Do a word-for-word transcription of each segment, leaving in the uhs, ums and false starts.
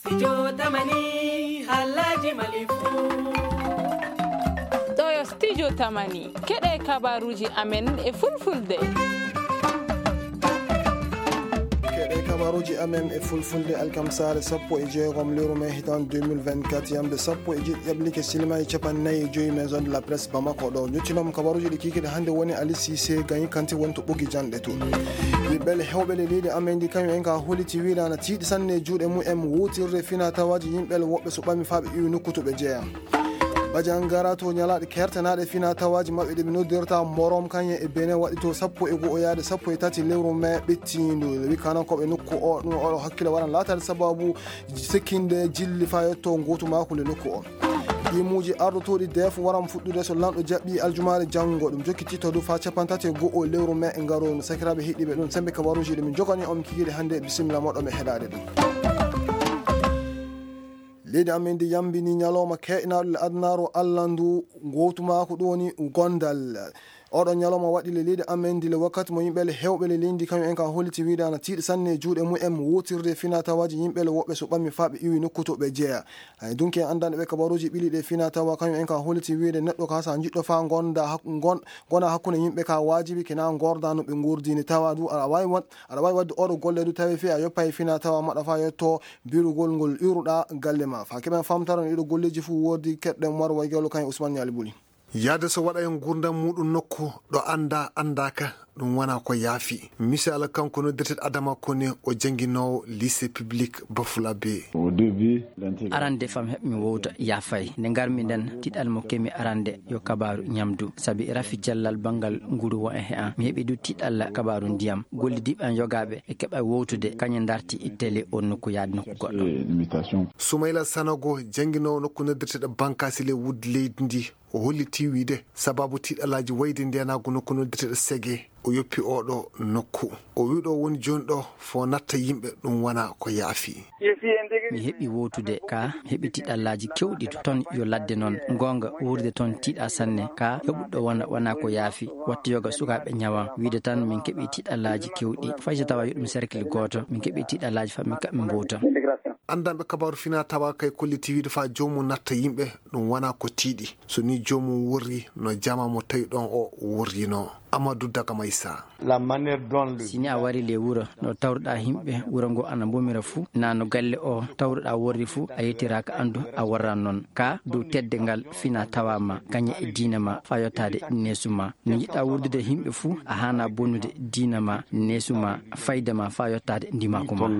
Studio Tamani Halaji Malifu Doyo Studio Tamani keɗe kabaruji amen e fulfulde keɗe kabaruji amen e fulfulde alkamsare sappo e jeegom lewru mai hitan deux mille vingt-quatre yamde sappo e jiɗi ƴaɓlike silima e capannayyi e joyi maison de la presse Bamako ɗo ñottinom kabaruji ɗi kikiɗe hannde woni Ali Cissé gañi kanti woni to ɓoggi janɗe to yimɓele hewɓele leydi amen ndi kañum en ka holiti wiɗana tiiɗi sanne e juuɗe mumen wutirde fina tawaji yimɓele woɓɓe so ɓami faaɓe iwi nokku to ɓe jeeya Badian gara to nyalaɗe kertanaɗe fina tawaji maɓɓe ɗe ɓe noddirta morom kañe e Benin waɗi to sappo e go'o yaade sappo e tati lewru mai ɓettindu wi kanankoɓe nokku o ɗum oɗo hakkille waɗan latade sababu sekkinde jilli fa yetto gotu makude nokku o yimuji ardotoɗi defo waran fuɗɗude so lamɗo jaɓɓi aljumare janggo ɗum jokkiti to du fa capantati e go'o lewru mai e ngaro sakiraɓe hiɗiɓe ɗum sembe kabaruji ɗe min jogani on kikiɗe hannde bisimilla moɗo me heɗade ɗum leydi amen ndi yambini ñalawma ke'inaɗo le adnaro allandu gotuma ko ɗum woni gondal oɗon ñalawma waɗi le leydi amen ndi le wakkati mo yimɓele hewɓele leydi kañum en ka holliti wiɗana tiiɗi sanne e juuɗe mumen wotirde fina tawaji yimɓele woɓɓe so ɓammi fa ɓe iwi nokku to ɓe jeeya hay donc en andani ɓe kabaruji ɓili ɗe fina tawa kañum en ka holliti wiide neɗɗo ka sa jiɗɗo fa gonda gona hakkude yimɓe ka wajibi kena gorda no ɓe gurdini tawa du aɗa wawi wat aɗa wawi wadde oɗo golle du tawi fi a yoppay fina tawa maɗa fa yetto birugol ngol iruɗa galle ma fa keɓen famtaran ɗiɗo golleji fu wodi keɗɗen waro waygelo kañum Ousmane Niali Buli yaade so waɗa en gurdam muɗum nokku ɗo anda andaka ɗum wona ko yaafi misala kanko noddirteɗo Adama Kone o jangguinowo lycée public Bafulabe arande fam heɓmi wowta yaafay nde garmi nden tiɗal mo kemi arande yo kabaru ñamdu saabi rafi jallal banggal nguru wo e he an mi heeɓi du tiɗal kabaru ndiyam gollidiɓe an yogaɓe e keɓa wowtude kañum darti ittele on nokku yaade nokku goɗɗo Soumaïla Sanogo jangguinowo nokku noddirteɗo bankasi le wudde leydi ndi o holliti wiide sababu tiɗalaji wayde ndenago nokku noddirteɗo Ségué o yoppi oɗo nokku o wiɗo woni joni ɗo fo natta yimɓe ɗum wona ko yaafi mi heeɓi wotude ka mi heeɓi tiɗallaji kewɗi toon yo ladde noon gonga wurde toon tiiɗa sanne ka heɓuɗo wona wona ko yaafi watta yoga sukaɓe ñawan wiide tan min keeɓi tiɗallaji kewɗi fay so tawa yoɗum cercle goto min keeɓi tiɗallaji fa min kaɓe mbowta andanɓe kabaru fina tawa kay kolliti wiide fa jomum natta yimɓe ɗum wona ko tiiɗi so ni jomum worri no jama mo tawi ɗon o worrino Amadou Daga Maysa sini a wari le wuuro no tawruɗa yimɓe wuuro ngo ana bomira fuu na no galle o tawruɗa worri fuu a yettiraka andu a worran noon ka dow tedde ngal fina tawama kañe e diina ma fa yottade nesuma no jiɗɗa wurdude yimɓe fuu a hana bonnude diina ma nesuma fayda ma fa yottade ndimako ma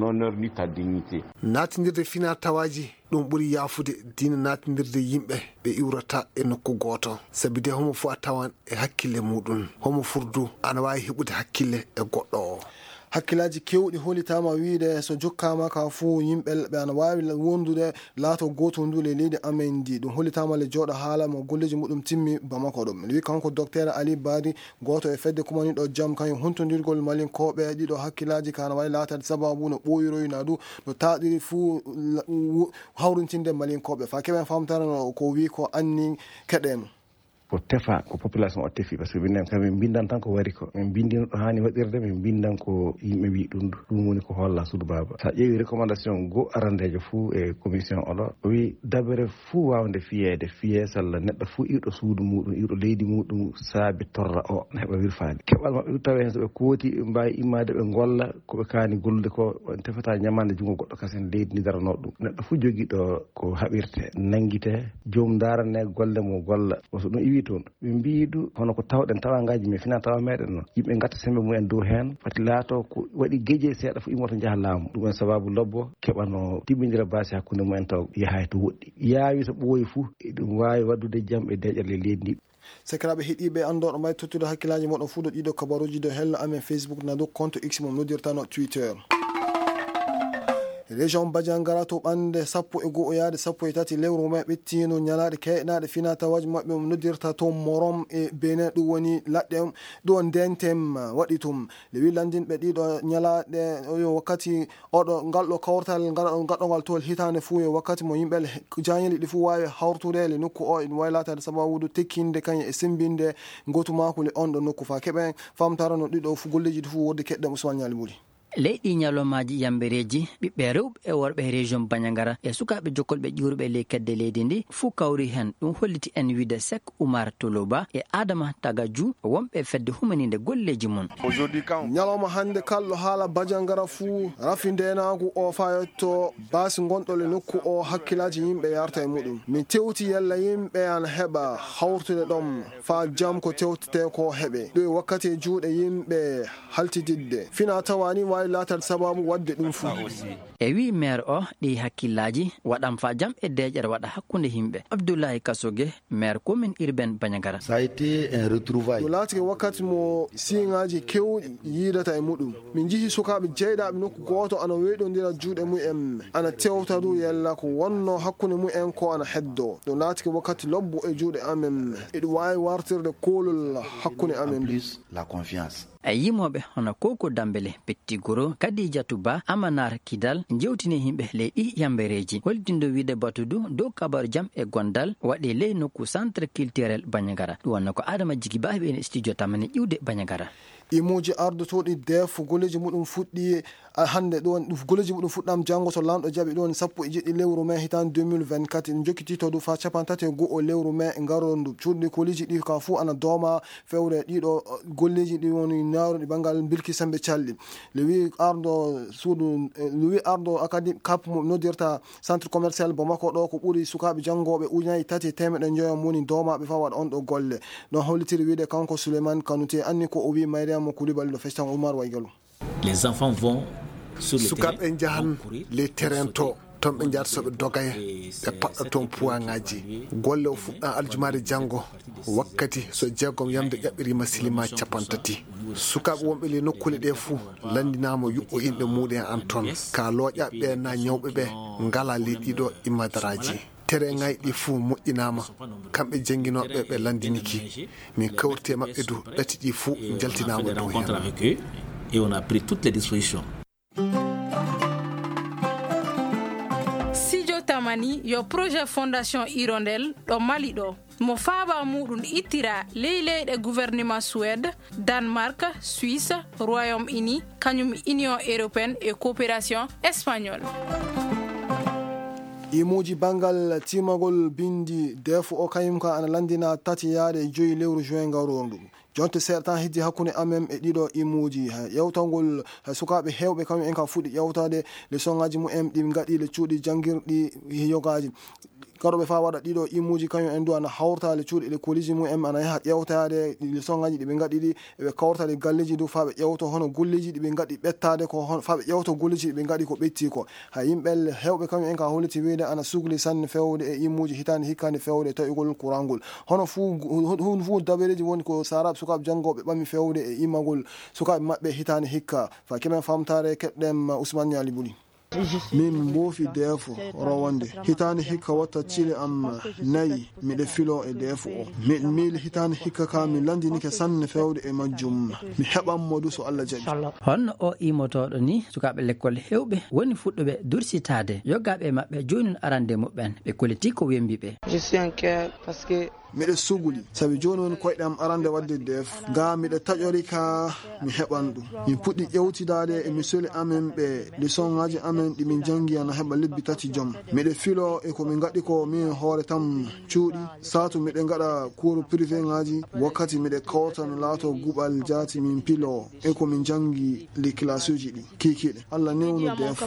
natindirde fina tawaji ɗum ɓuuri yaafude diina natindirde yimɓe ɓe iwrata e nokku goto sabi de homo fo a tawan e hakkille muɗum homo furdu ana wawi heɓude hakkille e goɗɗo o hakkillaji kewɗi holitama wiide so jokkama ka fuu yimɓe ɓe ana wawi wondude laato goto ndu le leydi amen ndi ɗum holitama le jooɗo haala mo golleji muɗum timmi Bamako ɗum wi kanko docteur Ali Bari goto e fedde kumaniɗo jaam kañum hontodirgol malinkoɓe ɗiɗo hakkillaji kana wawi laatade sababu no ɓoyiroyna du no taɗiri fuu hawrintinde malinkoɓe fa keɓen famtarano ko wi ko anni keɗen ko tefa ko population o tefi par ce que minen kamin bindan tan ko wari ko min bindino ɗo hani waɗirde min bindan ko yimɓe wi ɗum ɗum woni ko holla suudu baba sa ƴeewi recommandation go arandejo fuu e commission oɗo o wi dabere fuu wawde fiyede fiye salla neɗɗo fuu iwɗo suudu muɗum iwɗo leydi muɗum saabi torra o ne heeɓa wirfade keɓal mabɓe tawi hen soɓe kooti ɓe mbawi immade ɓe golla koɓe kaani gollude ko tefata ñamande jungo goɗɗo kasen leydi ndi darano ɗum neɗɗo fuu joguiɗo ko haɓirte nanguite joomum darane golle mo golla so ɗum iwi toon ɓe mbiɗu hono ko tawɗen tawangaji mais fina tawa meɗen noon yimɓe gatta sembe mumen dow hen fati laato ko waɗi gueƴe seeɗa fo immoto jaaha laamu ɗum en sababu lobbo keɓano timmidira base hakkude mumen taw yahay to woɗɗi yaawi so ɓooyi fuu ɗum wawi waddude jaam e deƴƴerle leydi ndi sekiraɓe heeɗiɓe andoɗo may tottude hakkillaji moɗon fuu ɗo ɗiɗo kabaruji dow hello amen Facebook na dow compte X mom noddirtano Twitter région Badiangara to ɓande sappo e go'o yaade sappo e tati lewru mai ɓettino ñalaɗe keɗnaɗe fina tawaji maɓɓe mo noddirta to morom e Benin ɗum woni laɗɗe ɗo ndentem waɗi tum le wi landinɓe ɗiɗo ñalaɗe yo wakkati oɗo ngal ɗo kawrtal gaɗɗogal tol hitande fuu e wakkati mo yimɓe jañeli ɗi fuu wawi hawtude le nokku o ene wawi latade sababude tekkinde kañe e sembinde gotu makule on ɗo nokku fa keɓen famtara no ɗiɗo fu golleji ɗi fuu wodde keɗɗe Ousmane Niali Buri leydi nyalomaji yambereji ɓiɓɓe rewɓe e worɓe région Bandiagara e sukaɓe jokkolɓe ƴurɓe ley kedde leydi ndi fuu kawri hen ɗum holliti en wiide Sek Oumar Toloba e Adama Tagadiou wonɓe fedde humanide golleji mum. ñalawma hande kalɗo haala Bandiagara fuu rafi ndenagu o fayotto baasi gonɗole nokku o hakkillaji yimɓe yarta e muɗum min tewti yalla yimɓe an heɓa hawtude ɗom fa jam ko tewtete ko heɓe ɗo wakkati e juuɗe yimɓe haltididde fina tawani wawi latal sababu wadde ɗum fuu. e wi maire o ɗi hakkillaji waɗam fa jam e deƴere waɗa hakkunde yimɓe. Abdoulaye Kassogue maire commune urbaine Bandiagara. Ça a été un retrouvaille. ɗo laatike wakkati mo siŋaji kewɗi yidata e muɗum min jihi sukaɓe jeyɗaɓe nokku goto ana weɗodira juuɗe mumen ana tewta du yalla ko wonno hakkunde mumen ko ana heddo ɗo laatike wakkati lobbo e juuɗe amen eɗum wawi wartirde kolol hakkunde amen. Plus la confiance. e yimoɓe hono Koko Dambele Pettigoro Kadijatou Ba Amanar Kidal jewtini himɓe ley ɗi yambereji holdindo wiide batudu dow kabaru jam e gondal waɗi ley nokku centre culturel Bandiagara ɗum wonno ko Adama Djigui Ba heɓi en studio tamane ƴiwde Bandiagara. imuji ardotoɗi def golleji muɗum fuɗɗi hande ɗon golleji muɗum fuɗɗam janggo so lamɗo jaaɓi ɗon sappo e jeɗɗi lewru mai hitan deux mille vingt-quatre en jokkiti to du fa capantati e go'o lewru mai e garondu cuuɗi kolleji ɗi ka fuu ana dooma fewre ɗiɗo golleji ɗi woni naruɗi banggal bilki sembe calɗi le wi ardo suudu le wi ardo académie cap mo noddirta centre commercial Bamako ɗo ko ɓuuri sukaɓe jangoɓe ujunaji tati temeɗe joyon moni domaɓe fa waɗa on ɗo golle ɗon hollitiri wiide kanko Souleymane Kanouté anni ko o wi Mariama Koulibaly ɗo festan Oumar Waygalou. Les enfants vont sur le terrain. Sukaɓe jahan les terrain to ton ɓe jata soɓe dogaya ɓe paɗɗa toon puwaŋaji golle o fuɗɗa aljumare janggo wakkati so jeegom yamde ƴaɓɓirima silima capantati sukaɓe wonɓe le nokkule ɗe fuu landinama yuɓɓo inɗe muɗum an toon ka looƴaɓe na ñawɓe ɓe ngala ley ɗiɗo immadaraji tere ngayɗi fuu moƴƴinama kamɓe jangguinoɓe ɓe landiniki min kawrite mabɓe du ɗati ɗi fuu jaltinama dow hen. Et on a pris toutes les dispositions. Sidio Tamani yo projet Fondation Hirondelle ɗo Mali ɗo mo faaba muɗum ittira ley leyɗe gouvernement Suède, Danemark, Suisse, Royaume-Uni kañum Union européenne et coopération espagnole. imuji bangal timagol bindi defu o kayum ka ana landina tati yaade joyi lewru juin garondu jonte sertan hiddi hakkunde amen e ɗiɗo imuji yewtangol sukaɓe hewɓe kañum en ka fuɗɗi yewtade le songaji mumen ɗi gaɗi le cuuɗi jangguirɗi yogaji garoɓe fa waɗa ɗiɗo imuji kañum en du ana hawrtale cuuɗi ɗe koliji mumen ana yaha ƴewtade le songaji ɗiɓe gaɗi ɗi eɓe kawrtade galleji du fa ɓe ƴewto hono golleji ɗiɓe gaɗi ɓettade ko hon fa ɓe ƴewto golleji ɗiɓe gaɗi ko ɓetti ko ha yimɓe hewɓe kañum en ka holliti wiide ana sugli sanne fewde e imuji hitande hikkande fewde tawigol courantgol hono fuu fuu daɓereji woni ko saraɓe sukaɓe janggoɓe ɓami fewde e imagol sukaɓe mabɓe hitande hikka fa kemen famtare keɗɗem Ousmane Niali Buli. min mboofi deefo rowonde hitande hikka watta cile am nayi miɗe filo e deefo o miɗe miili hitande hikka ka mi landinike sanne fewde e majjum mi heɓanmo du so Allah jaɓi. honno o imotoɗo ni sukaɓe l'école hewɓe woni fuɗɗuɓe dursitade yoggaɓe mabɓe joni arande muɓɓen ɓe koliti ko wembiɓe. Je suis en cœur parce que miɗe suguli sabi joni woni koyɗe am arande wadde def ga miɗe taƴori ka mi heɓan ɗum min puɗɗi ƴewtidade e misole amen ɓe leçon ngaji amen ɗi min jangi ana heɓa lebbi tati joom miɗe filo e komin gaɗi ko min hoore tam cuuɗi satu miɗe gaɗa cours privé ngaji wakkati miɗe kawta mi laato guɓal jaati min pilo e komin jangi les classe uji ɗi kikiɗe Allah newno def.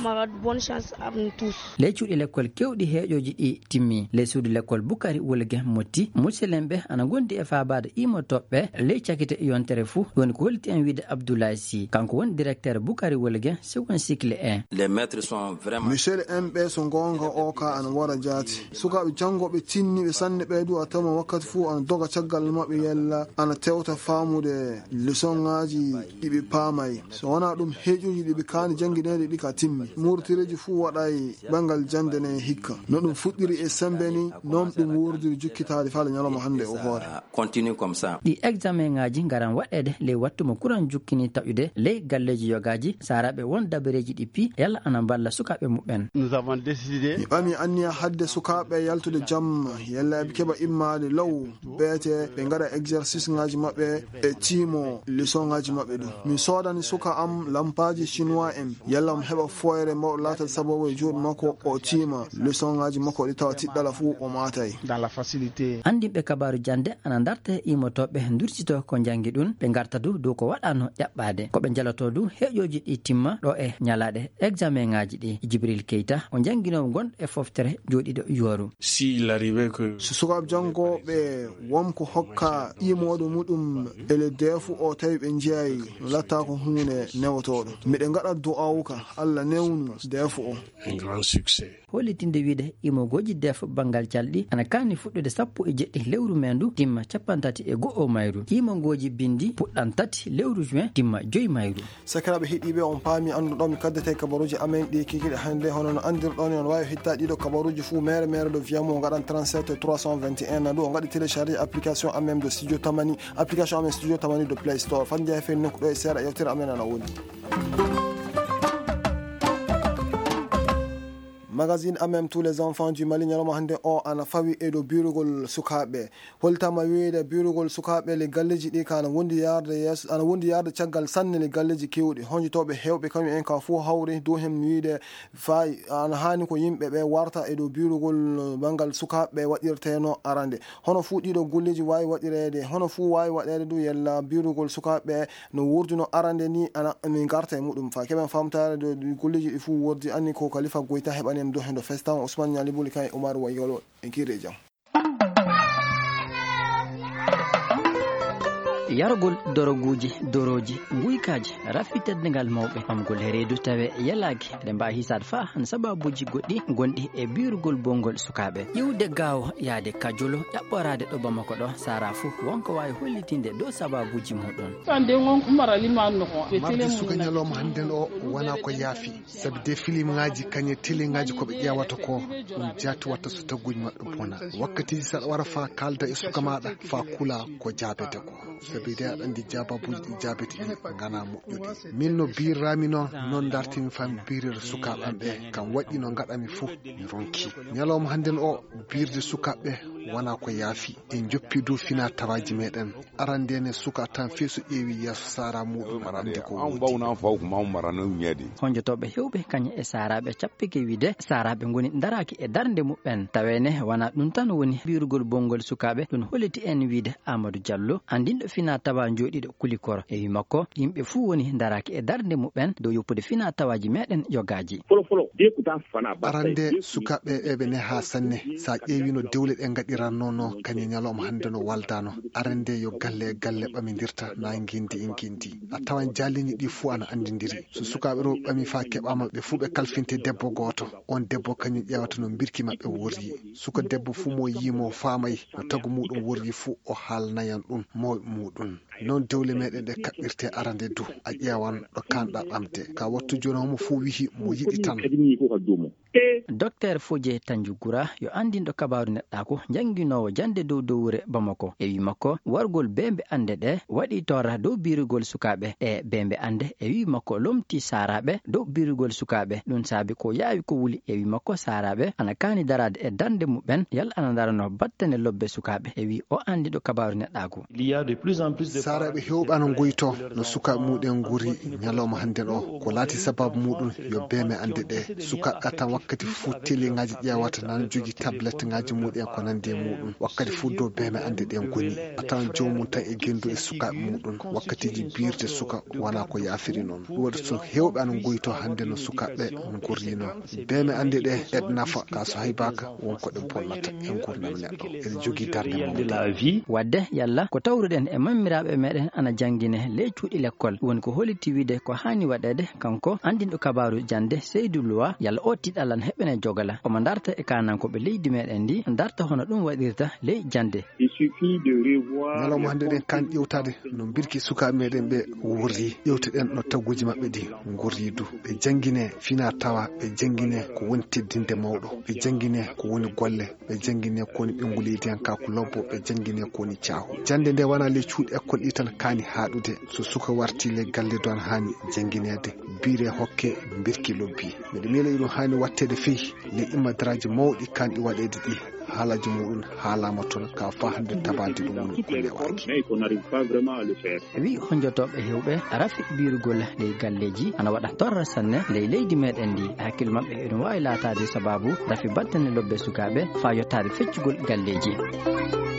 ley cuuɗi l'école kewɗi heeƴoji ɗi timmi ley suudu l'école Boukari Wolgue motti musidɓe ana gondi e fabade imotoɓe ley cakite yontere fou woni ko holti en wiide Abdoulaye Sy kanko woni directeur Boukari Wolgue second cycle un. Les maîtres sont vraiment monsieur M ɓe so gonga o ka ana wara jaati sukaɓe jangoɓe tinniɓe sanne ɓeydu a tama wakkati fou ana doga caggal mabɓe yella ana tewta famude leçon ngaji ɗiɓe paamay so wona ɗum heeƴuji ɗiɓe kaani janguinede ɗi ka timmi murtireji fou waɗay ɓangal jandene hikka no ɗum fuɗɗiri e sembe ni noon ɗum wurdiri jukkitade faala nyaloma hande o hoore continue comme ça ɗi examen ngaji ngaran waɗede ley wattu mo kuran jukkini taƴude ley galleji yogaji saraɓe won dabareji ɗi pi yalla ana balla sukaɓe muɓen. Nous avons décidé mi ɓami anniya hadde sukaɓe yaltude jam yalla ɓe keɓa immade law beete ɓe gaɗa exercice ngaji maɓɓe e timo leçon ngaji maɓɓe ɗum mi sodani suka am lampaji chinois en yalla mo heɓa foyre mawɗo latal sababu e juuɗe makko o tima leçon ngaji makko ɗi tawa tiɗɗala fuu o matay dans la facilité. Andimɓe kabaru jande ana darta imotoɓe durtito ko jangi ɗum ɓe garta du dow ko waɗano ƴaɓɓade koɓe jalato du heƴoji ɗi timma ɗo e ñalaɗe examen ngaji ɗi. Jibril Keita o jangguinomo gonɗo e foftere joɗiɗo yoru. Si il arrivait que so sukaɓe jangoɓe wonko hokka imoɗo muɗum ele defu o tawi ɓe jeeyi no latta ko hunde newotoɗo miɗe gaɗa du'awka Allah newnu defu o un grand succès. Hollitinde wiide imogoji def bangal calɗi ana kani fuɗɗude sappo e jeɗɗi lewru mendu timma capantati e go'o mayru imogoji bindi puɗɗan tati lewru juin timma joyi mayru. sakiraɓe heeɗiɓe on paami anduɗon mi kaddete kabaruji amen ɗi kikiɗe hande hono no andirɗon on wawi hitta ɗiɗo kabaruji fuu mere mere ɗo wiyamo gaɗan trente-sept trois cent vingt et un ɗo o gaɗi téléchargé application amen de studio tamani application amen studio tamani de play store fan jeehe fe nokku ɗo e seeɗa yewtere amen ana woni magazine amen tous les enfants du Mali ñalawma hande o ana fawi e do birugol sukaɓe holtama wiide birugol sukaɓe le galleji ɗi kana wondi yarde yes ana wondi yarde caggal sanne le galleji kewɗi honjitoɓe hewɓe kañum en ka fu hawri do hen wiide fay ana hani ko yimɓe ɓe warta e do birugol bangal sukaɓe waɗirteno arande hono fu ɗiɗo golleji wawi waɗirede hono fu wawi waɗede du yella birugol sukaɓe no wurduno arande ni ana min garta e muɗum fa keɓen famtare do golleji ɗi fu wurdi anni ko Khalifa Goita heɓani do hendo festan Ousmane Nyalibuli kay Omar Wayolo en kire jam yargol doroguji doroji guykaji rafiteddengal mawɓe amgol reedu tawe yalaki ɗe mba hisat fa han sababuji goɗɗi gonɗi e birugol bongol sukaɓe ƴiwde gawo yaade kajolo ƴaɓɓorade ɗo Bamako ɗo sara fu wonko wawi hollitinde dow sababuji muɗon ande wonko maralimano marde suka ñalawma hannden o wona ko yaafi sabi de film ngaji kañe télé ngaji koɓe ƴewata ko ɗum jatti watta so tagguji maɓɓe bona wakkatiji saɗa wara fa kalda e suka maɗa fa kula ko jabete ko sabi de aɗa andi jababuji ɗi jabete ɗi gana moƴƴuɗi min no birrami noon noon dartimi fami birere sukaɓe am ɓe kam waɗi no gaɗami fof mi ronki ñalawma hannden o birde sukaɓe wona ko yaafi en joppi dow fina tawaji meɗen arandene suka tan fe so ƴeewi yeeso sara muɗum aɗa andi ko honjotoɓe hewɓe kañum e saraɓe cappike wiide saraɓe goni daraki e darde muɓɓen tawene wona ɗum tan woni birugol bongol sukaɓe ɗum holliti en wiide Amadou Diallo andinɗo fina tawa joɗiɗo Kulikoro e wi makko yimɓe fuu woni daraki e darde muɓɓen dow yoppude fina tawaji meɗen yogaji arande sukaɓe eɓe ne ha sanne sa ƴeewino dewle ɗe gaɗirannono kañum ñalawma hande no waldano arande yo galle e galle ɓamidirta na guindi en guindi a tawan jallini ɗi fuu ana andidiri so sukaɓe ro ɓami fa keɓama ɓe fuu ɓe kalfinte debbo goto on debbo kañum ƴewata no birki mabɓe woryi suka debbo fuu mo yimo famay no tagu muɗum woryi fuu o haalnayan ɗum mawɓe muɗum non dewle meɗen ɗe kaɓɓirte arande du a ƴewan ɗo kanɗa ɓamde ka wattu joni homo fuu wihi mo yiɗi tan docteur Fodje Tanjugura yo andinɗo kabaru neɗɗako jangguinowo jande dow dowre Bamako e wi makko wargol bembe ande ɗe waɗi torra dow birugol sukaɓe e bembe ande e wi makko lomti saraɓe dow birugol sukaɓe ɗum saabi ko yaawi ko wuli e wi makko saraɓe ana kani darade e darde muɓen yalla ana darano battane lobbe sukaɓe e wi o andiɗo kabaru neɗɗako saraɓe hewɓe ana goyto no sukaɓe muɗen guri ñalawma hannden o ko laati sababu muɗum yo beme ande ɗe sukaɓe tan wakkati fuu télé ngaji ƴewata nan jogui tablette ngaji muɗen ko nandi e muɗum wakkati fuu dow beme ande ɗen goni a tawan jomum tan e gendu e sukaɓe muɗum wakkatiji birde suka wona ko yaafiri noon ɗum waɗi so hewɓe ana goyto hande no sukaɓe gurrino beme ande ɗe eɓe nafa ka so haybaka wonko ɗe bonnata e gurdam neɗɗo eɗe jogui darde mum wadde yalla ko tawruɗen e mammiraɓe meɗen ana jangguine ley cuuɗi l'école woni ko holliti wiide ko hani waɗede kanko andinɗo kabaru jande Seydou Loa yalla o tiɗala Allah heɓene jogala omo darta e kanankoɓe leydi meɗen ndi darta hono ɗum waɗirta ley jande. ñalawma hannde ɗen kan ƴewtade no birki sukaɓe meɗen ɓe wurri ƴewteɗen no tagguji maɓɓe ɗi gurri du ɓe jangguine fina tawa ɓe jangguine ko woni teddinde mawɗo ɓe jangguine ko woni golle ɓe jangguine ko woni ɓenguleydi hen kako lobbo ɓe jangguine ko woni caahu jande nde wona le cuuɗi école ɗi tan kaani haɗude so suka warti le galle don hani jangguinede bire hokke birki lobbi miɗo miila ɗum hani wattede feyi le immadaraji mawɗi kanɗi waɗede ɗi haalaji muɗum haalama toon ka fa hande tabade ɗum woni ko lewaki wi honjotoɓe hewɓe rafi birugol ley galleji ana waɗa torra sanne ley leydi meɗen ndi hakkille mabɓe eɗum wawi latade sababu rafi battane lobbe sukaɓe fa yottade feccugol galleji.